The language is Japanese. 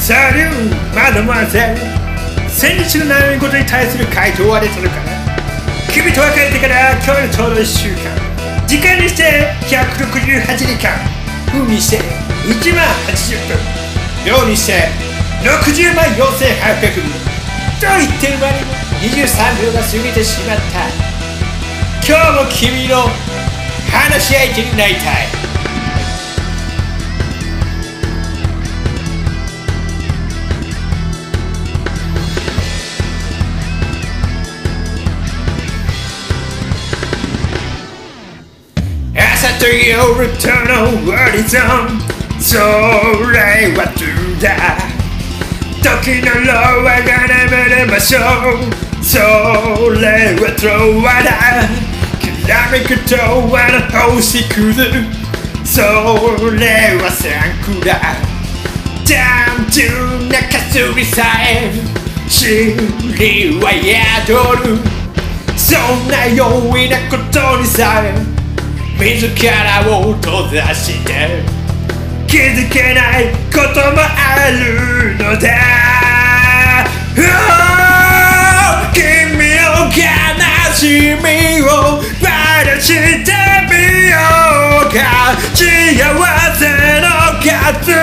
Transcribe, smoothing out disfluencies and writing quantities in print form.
サリューマドモアゼル、先日の悩み事に対する回答は出たのかな。君と別れてから今日のちょうど1週間、時間にして168時間、分にして1万80分、秒にして60万4800分と言ってる間にも23秒が過ぎてしまった。今日も君の話し相手になりたい。朝と夜とのホリゾン、それはどうだ。時のローワが眠る場所、それはどうだ。きらめくとはの星屑、それはサンクラ。単純なかすりさえ真理は宿る。そんな容易なことにさえ自らを閉ざして気づけないこともあるのだ。君の悲しみをばらしてみようか。幸せの数